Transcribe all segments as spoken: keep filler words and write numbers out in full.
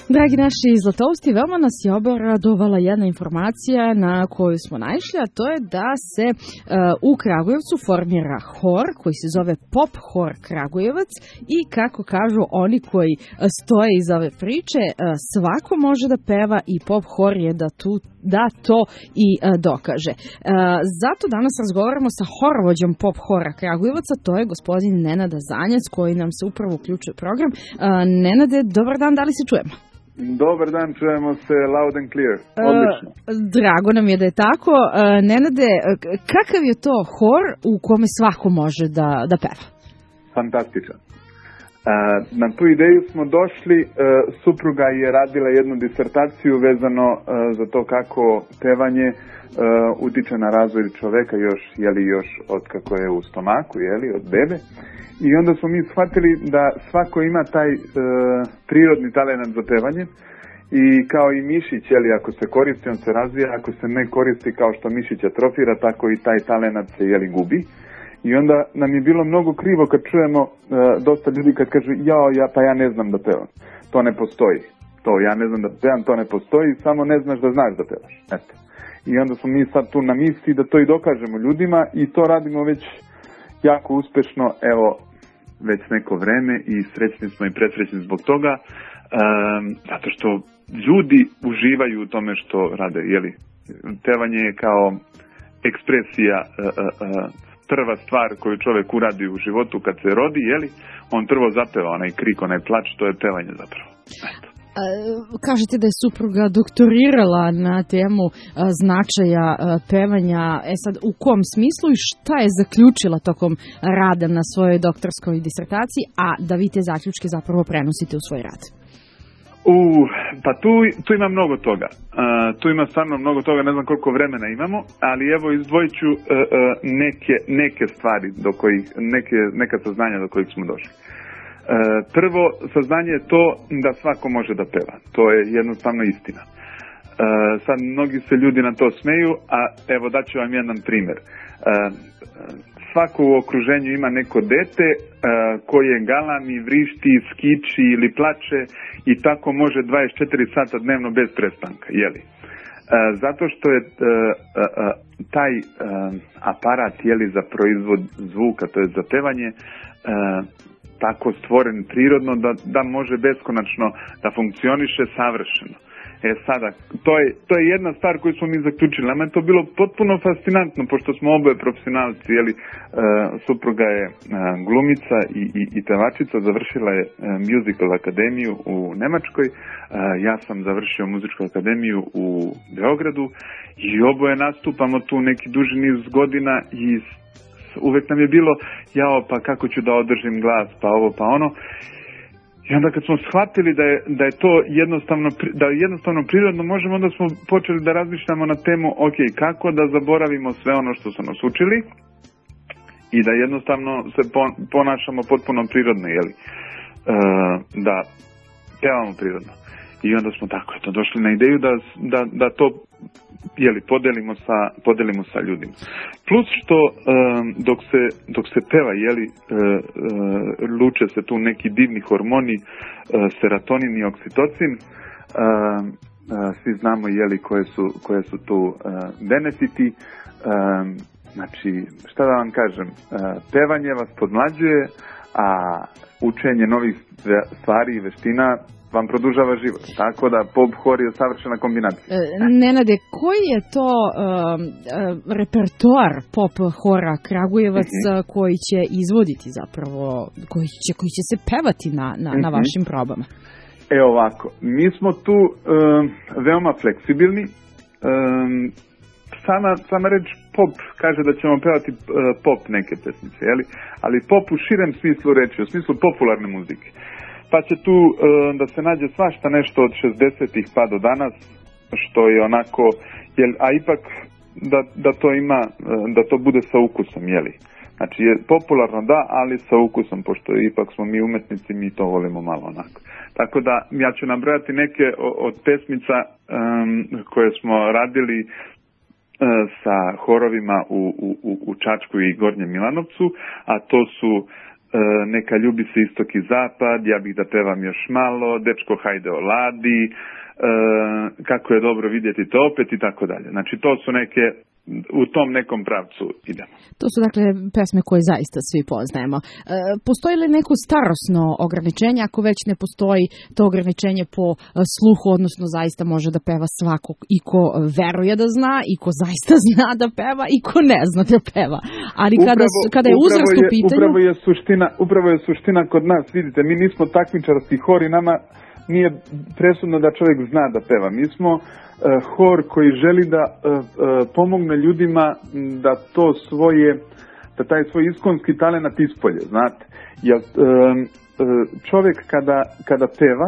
Dragi naši zlatousti, veoma nas je obradovala jedna informacija na koju smo naišli, a to je da se uh, u Kragujevcu formira hor koji se zove Pop Hor Kragujevac i kako kažu oni koji stoje iza ove priče, uh, svako može da peva i Pop Hor je da, tu, da to i uh, dokaže. Uh, zato danas razgovaramo sa horvođom Pop Hora Kragujevaca, to je gospodin Nenada Zanjac koji nam se upravo uključuje u program. Uh, Nenade, dobar dan, da li se čujemo? Dobar dan, čujemo se loud and clear. Odlično. Uh, drago nam je da je tako. Uh, Nenade, kakav je to hor u kome svako može da, da peva? Fantastičan. Uh, na tu ideju smo došli, uh, supruga je radila jednu disertaciju vezano uh, za to kako pevanje uh, utiče na razvoj čoveka još, jeli, još od kako je u stomaku, jeli, od bebe. I onda smo mi shvatili da svako ima taj e, prirodni talent za pevanje i kao i mišić, jeli, ako se koristi, on se razvija, ako se ne koristi kao što mišić atrofira, tako i taj talent se, jeli, gubi. I onda nam je bilo mnogo krivo kad čujemo e, dosta ljudi kad kažu jao, ja, pa ja ne znam da pevam. To ne postoji. To, ja ne znam da pevam, to ne postoji, samo ne znaš da znaš da pevaš. Eto. I onda smo mi sad tu na misli da to i dokažemo ljudima i to radimo već jako uspešno, evo, već neko vreme i srećni smo i presrećni zbog toga, um, zato što ljudi uživaju u tome što rade, jeli. Pevanje je kao ekspresija, uh, uh, prva stvar koju čovjek uradi u životu kad se rodi, jeli, on prvo zapeva, onaj krik, onaj plač, to je pevanje zapravo. Eto. Kažete da je supruga doktorirala na temu a, značaja a, pevanja. E sad, u kom smislu i šta je zaključila tokom rada na svojoj doktorskoj disertaciji, a da vi te zaključke zapravo prenosite u svoj rad? U, pa tu, tu ima mnogo toga. Uh, tu ima stvarno mnogo toga, ne znam koliko vremena imamo, ali evo izdvojit ću uh, uh, neke, neke stvari, do kojih, neke, neka saznanja do kojih smo došli. E, prvo, saznanje je to da svako može da peva. To je jednostavno istina. E, sad, mnogi se ljudi na to smeju, a evo daću vam jedan primjer. E, svako u okruženju ima neko dete e, koje galami, vrišti, skiči ili plače i tako može dvadeset četiri sata dnevno bez prestanka, jeli? E, zato što je e, e, taj e, aparat, jeli, za proizvod zvuka, to je za pevanje, e, tako stvoren prirodno da, da može beskonačno da funkcioniše savršeno. E sada, to je, to je jedna stvar koju smo mi zaključili. Nama je to bilo potpuno fascinantno, pošto smo oboje profesionalci, jeli, e, supruga je e, glumica i, i, i pevačica, završila je e, musical akademiju u Nemačkoj, e, ja sam završio muzičku akademiju u Beogradu i oboje nastupamo tu neki duži niz godina i uvek nam je bilo, jao, pa kako ću da održim glas, pa ovo, pa ono. I onda kad smo shvatili da je, da je to jednostavno, da je jednostavno prirodno možemo, onda smo počeli da razmišljamo na temu, ok, kako da zaboravimo sve ono što su nas učili i da jednostavno se ponašamo potpuno prirodno, jeli, e, da pevamo prirodno. I onda smo tako eto došli na ideju da, da, da to, jeli, podelimo sa, podelimo sa ljudima. Plus što um, dok, se, dok se peva, jeli, uh, uh, luče se tu neki divni hormoni, uh, serotonin i oksitocin, uh, uh, svi znamo, jeli, koje su, koje su tu uh, benefiti. Um, znači, šta da vam kažem, uh, pevanje vas podmlađuje, a učenje novih stvari i veština vam produžava život. Tako da Pop Hor je savršena kombinacija. E, Nenade, koji je to uh, uh, repertoar Pop Hora Kragujevac mm-hmm. koji će izvoditi zapravo, koji će, koji će se pevati na, na, mm-hmm. na vašim probama? E ovako, mi smo tu um, veoma fleksibilni. Um, sama, sama reč pop kaže da ćemo pevati uh, pop neke pesmice, jeli? Ali pop u širem smislu reči, u smislu popularne muzike. Pa će tu e, da se nađe svašta nešto od šezdesetih pa do danas, što je onako, jel, a ipak da, da to ima, da to bude sa ukusom, jeli. Znači je popularno da, ali sa ukusom, pošto ipak smo mi umetnici, mi to volimo malo onako. Tako da ja ću nabrojati neke od pesmica um, koje smo radili uh, sa horovima u, u, u Čačku i Gornjem Milanovcu, a to su neka ljubi se istok i zapad, ja bih da pevam još malo, dečko hajde oladi, kako je dobro vidjeti to opet i tako dalje. Znači to su neke, u tom nekom pravcu idemo. To su dakle pesme koje zaista svi poznajemo. E, postoji li neko starosno ograničenje, ako već ne postoji to ograničenje po sluhu, odnosno zaista može da peva svako i ko veruje da zna, i ko zaista zna da peva, i ko ne zna da peva. Ali kada, upravo, kada je uzrast u pitanju... Upravo je suština, upravo je suština kod nas, vidite, mi nismo takmičarski hor i nama nije presudno da čovjek zna da peva. Mi smo uh, hor koji želi da uh, uh, pomogne ljudima da to svoje, da taj svoj iskonski talenat ispolje, znate. Jer uh, uh, čovjek kada, kada peva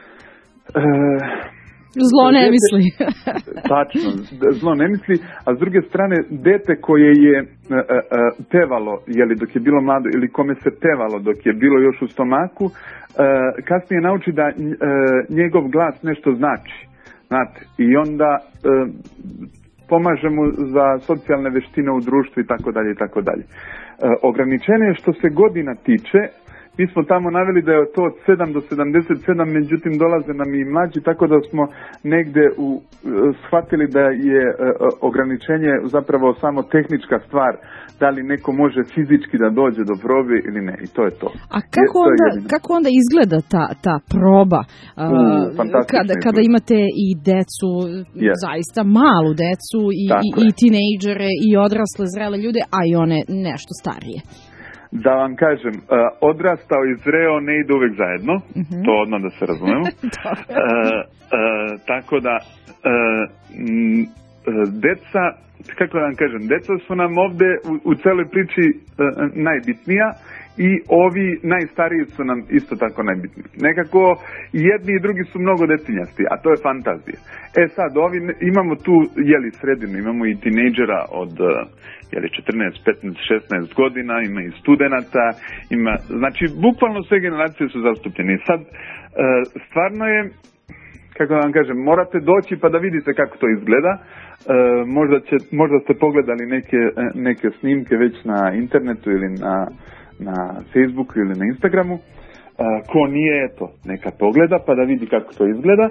uh, zlo ne misli. Tačno, zlo ne misli, a s druge strane dete koje je uh, uh, pevalo, jeli dok je bilo mlado, ili kome se pevalo dok je bilo još u stomaku, uh, kasnije nauči da uh, njegov glas nešto znači, znate, i onda uh, pomaže mu za socijalne veštine u društvu i tako dalje i tako dalje. Ograničenje što se godina tiče, mi smo tamo naveli da je to od sedam do sedamdeset sedam, međutim dolaze nam i mlađi, tako da smo negde u, shvatili da je ograničenje zapravo samo tehnička stvar, da li neko može fizički da dođe do probe ili ne, i to je to. A kako, je, onda, je kako onda izgleda ta, ta proba, uh, kada, kada imate i decu, yes. zaista malu decu, i, i, i tinejdžere, i odrasle zrele ljude, a i one nešto starije? Da vam kažem, uh, odrastao i zreo ne ide uvek zajedno, uh-huh. to odmah da se razumemo. uh, uh, tako da, uh, m, deca, kako da vam kažem, deca su nam ovde u, u celoj priči uh, najbitnija, i ovi najstariji su nam isto tako najbitniji. Nekako jedni i drugi su mnogo detinjasti, a to je fantazija. E sad, ovi, imamo tu, jeli, sredinu, imamo i tinejdžera od jeli, četrnaest, petnaest, šesnaest godina, ima i studenata, ima, znači, bukvalno sve generacije su zastupljene. Sad, stvarno je, kako da vam kažem, morate doći pa da vidite kako to izgleda. Možda, će, možda ste pogledali neke, neke snimke već na internetu ili na na Facebooku ili na Instagramu. Uh, ko nije, eto, neka pogleda pa da vidi kako to izgleda.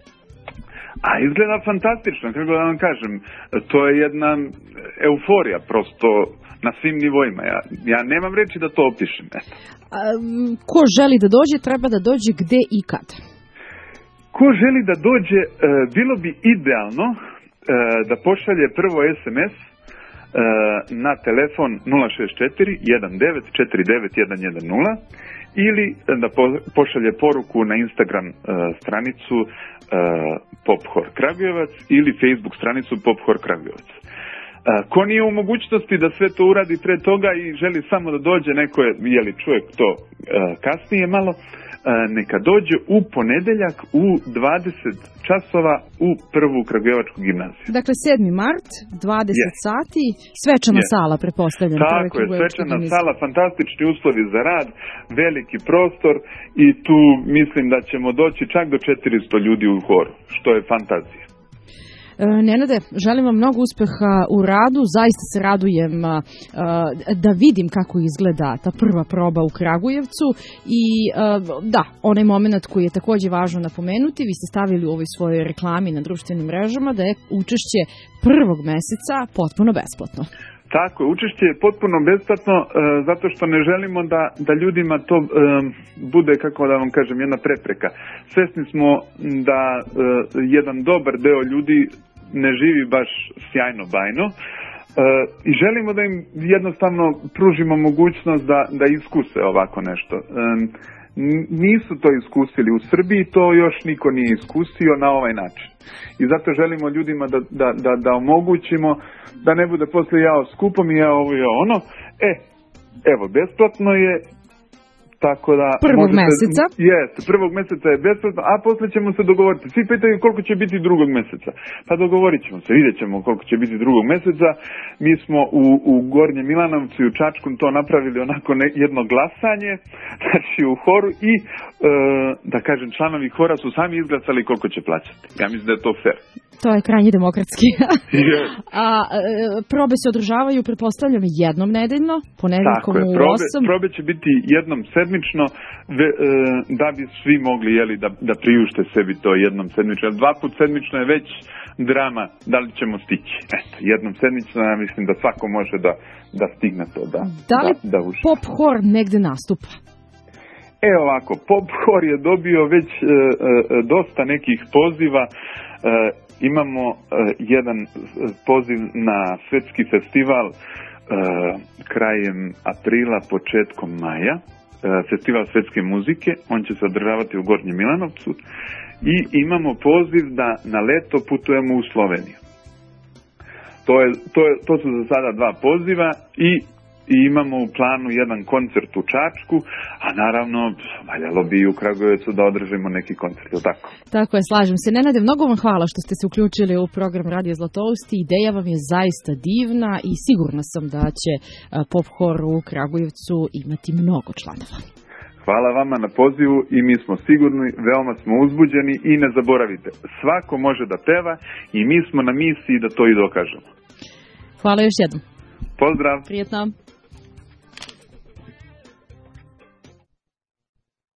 A izgleda fantastično, kako da vam kažem. To je jedna euforija prosto na svim nivoima. Ja, ja nemam reći da to opišem. Eto. A, ko želi da dođe, treba da dođe gde i kad? Ko želi da dođe, uh, bilo bi idealno uh, da pošalje prvo es em es na telefon nula šest četiri jedan devet četiri devet jedan jedan nula ili da pošalje poruku na Instagram stranicu Pop Hor Kragujevac ili Facebook stranicu Pop Hor Kragujevac. Ko nije u mogućnosti da sve to uradi pre toga i želi samo da dođe, neko je, jeli čuje to kasnije malo, neka dođe u ponedeljak u dvadeset časova u prvu Kragujevačku gimnaziju. Dakle, sedmi mart, dvadeset yes. sati, svečana yes. sala, pretpostavljam. Tako je, svečana sala, fantastični uslovi za rad, veliki prostor i tu mislim da ćemo doći čak do četiristo ljudi u horu, što je fantazija. Nenade, želim vam mnogo uspeha u radu, zaista se radujem uh, da vidim kako izgleda ta prva proba u Kragujevcu i uh, da, onaj moment koji je također važno napomenuti, vi ste stavili u ovoj svojoj reklami na društvenim mrežama da je učešće prvog meseca potpuno besplatno. Tako je, učešće je potpuno besplatno uh, zato što ne želimo da, da ljudima to uh, bude, kako da vam kažem, jedna prepreka. Svesni smo da uh, jedan dobar deo ljudi ne živi baš sjajno bajno uh, i želimo da im jednostavno pružimo mogućnost da, da iskuse ovako nešto. Um, nisu to iskusili u Srbiji, to još niko nije iskusio na ovaj način. I zato želimo ljudima da, da, da, da omogućimo da ne bude poslije jao skupo mi, ja ovo, ja ono. E, evo, besplatno je, Tako da prvog možete, meseca. Jeste, prvog meseca je besplatno, a posle ćemo se dogovoriti. Svi pitaju koliko će biti drugog meseca. Pa dogovorit ćemo se, vidjet ćemo koliko će biti drugog meseca. Mi smo u, u Gornje Milanovcu i u Čačku to napravili onako ne, jedno glasanje, znači u horu i e, da kažem članovi hora su sami izglasali koliko će plaćati. Ja mislim da je to fair. To je krajnje demokratski. Yes. A e, probe se održavaju, pretpostavljam, jednom nedeljno, ponedeljkom u osam. Probe će biti jednom sedmično ve, e, da bi svi mogli jeli, da, da priušte sebi to jednom sedmično. Dva put sedmično je već drama, da li ćemo stići. Eto, jednom sedmično, ja mislim da svako može da, da stigne to. Da, da li da, da pop hor negde nastupa? E ovako, pop hor je dobio već e, e, dosta nekih poziva. E, imamo e, jedan poziv na svetski festival e, krajem aprila, početkom maja. E, festival svetske muzike, on će se održavati u Gornjem Milanovcu. I imamo poziv da na leto putujemo u Sloveniju. To, je, to, je, to su za sada dva poziva i I imamo u planu jedan koncert u Čačku, a naravno valjalo bi i u Kragujevcu da održimo neki koncert, je tako? Tako je, slažem se. Nenade, mnogo vam hvala što ste se uključili u program Radio Zlatousti. Ideja vam je zaista divna i sigurna sam da će pop hor u Kragujevcu imati mnogo članova. Hvala vama na pozivu i mi smo sigurni, veoma smo uzbuđeni i ne zaboravite, svako može da peva i mi smo na misiji da to i dokažemo. Hvala još jednom. Pozdrav! Prijetno!